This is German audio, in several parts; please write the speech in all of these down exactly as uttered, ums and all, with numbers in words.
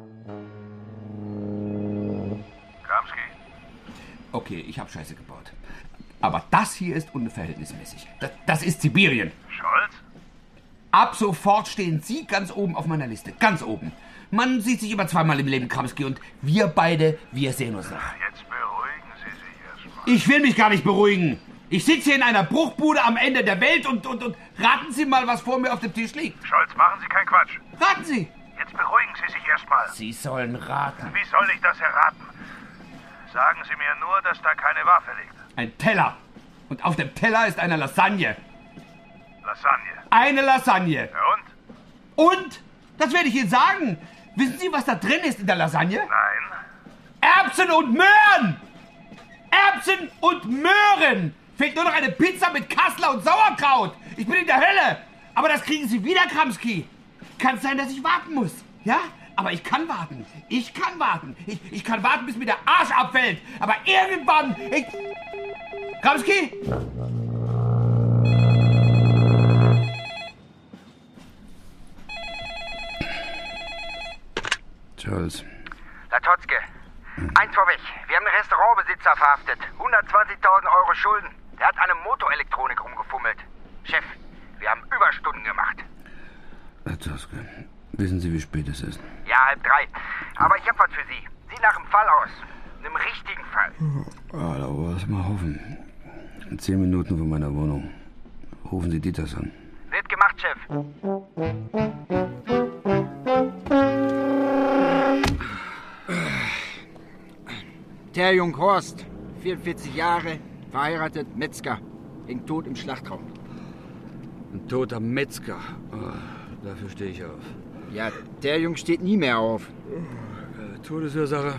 Kramski. Okay, ich habe Scheiße gebaut. Aber das hier ist unverhältnismäßig. Das, das ist Sibirien. Scholz? Ab sofort stehen Sie ganz oben auf meiner Liste. Ganz oben. Man sieht sich immer zweimal im Leben, Kramski, und wir beide, wir sehen uns noch. Jetzt beruhigen Sie sich erstmal. Ich will mich gar nicht beruhigen. Ich sitze hier in einer Bruchbude am Ende der Welt und, und, und raten Sie mal, was vor mir auf dem Tisch liegt. Scholz, machen Sie keinen Quatsch. Raten Sie. Jetzt beruhigen Sie sich erstmal. Sie sollen raten. Wie soll ich das erraten? Sagen Sie mir nur, dass da keine Waffe liegt. Ein Teller. Und auf dem Teller ist eine Lasagne. Lasagne. Eine Lasagne. Ja, und? Und? Das werde ich Ihnen sagen. Wissen Sie, was da drin ist in der Lasagne? Nein. Erbsen und Möhren! Erbsen und Möhren! Fehlt nur noch eine Pizza mit Kassler und Sauerkraut. Ich bin in der Hölle. Aber das kriegen Sie wieder, Kramski. Kann sein, dass ich warten muss. Ja? Aber ich kann warten. Ich kann warten. Ich, ich kann warten, bis mir der Arsch abfällt. Aber irgendwann... Ich... Kramski? Charles. Latotzke, eins vorweg. Wir haben einen Restaurantbesitzer verhaftet. hundertzwanzigtausend Euro Schulden. Der hat an einer Motorelektronik rumgefummelt. Chef, wir haben Überstunden gemacht. Latotzke, wissen Sie, wie spät es ist? Ja, halb drei. Aber ich hab was für Sie. Sieht nach einem Fall aus. Einem richtigen Fall. Ah, da wollen wir mal hoffen. In zehn Minuten von meiner Wohnung. Rufen Sie Dieters an. Wird gemacht, Chef. Terjung Horst, vierundvierzig Jahre, verheiratet, Metzger, hängt tot im Schlachtraum. Ein toter Metzger. Oh, dafür stehe ich auf. Ja, Terjung steht nie mehr auf. Äh, Todesursache.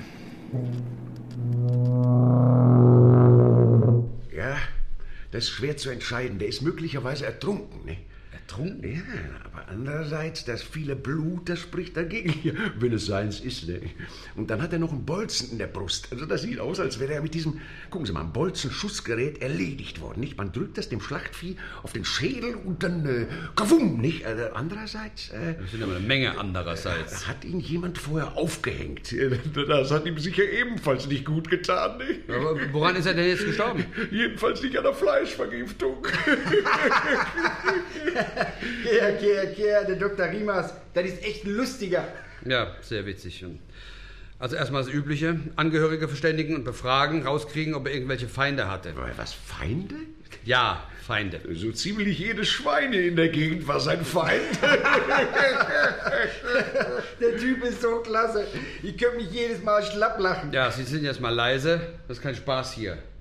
Ja, das ist schwer zu entscheiden. Der ist möglicherweise ertrunken, ne? Ertrunken? Ja, aber andererseits, das viele Blut, das spricht dagegen hier, wenn es seins ist, ne? Und dann hat er noch einen Bolzen in der Brust. Also das sieht aus, als wäre er mit diesem, gucken Sie mal, Bolzenschussgerät erledigt worden, nicht? Man drückt das dem Schlachtvieh auf den Schädel und dann, äh, kavum, nicht? Äh, andererseits, äh... Das sind aber eine Menge andererseits. Hat ihn jemand vorher aufgehängt. Das hat ihm sicher ebenfalls nicht gut getan, nicht? Aber woran ist er denn jetzt gestorben? Jedenfalls nicht an der Fleischvergiftung. Kehr, kehr, kehr, der Doktor Riemas, das ist echt ein lustiger. Ja, sehr witzig. Also erstmal das Übliche. Angehörige verständigen und befragen, rauskriegen, ob er irgendwelche Feinde hatte. Was, Feinde? Ja, Feinde. So ziemlich jedes Schwein in der Gegend war sein Feind. Der Typ ist so klasse. Ich könnte mich jedes Mal schlapp lachen. Ja, Sie sind jetzt mal leise. Das ist kein Spaß hier.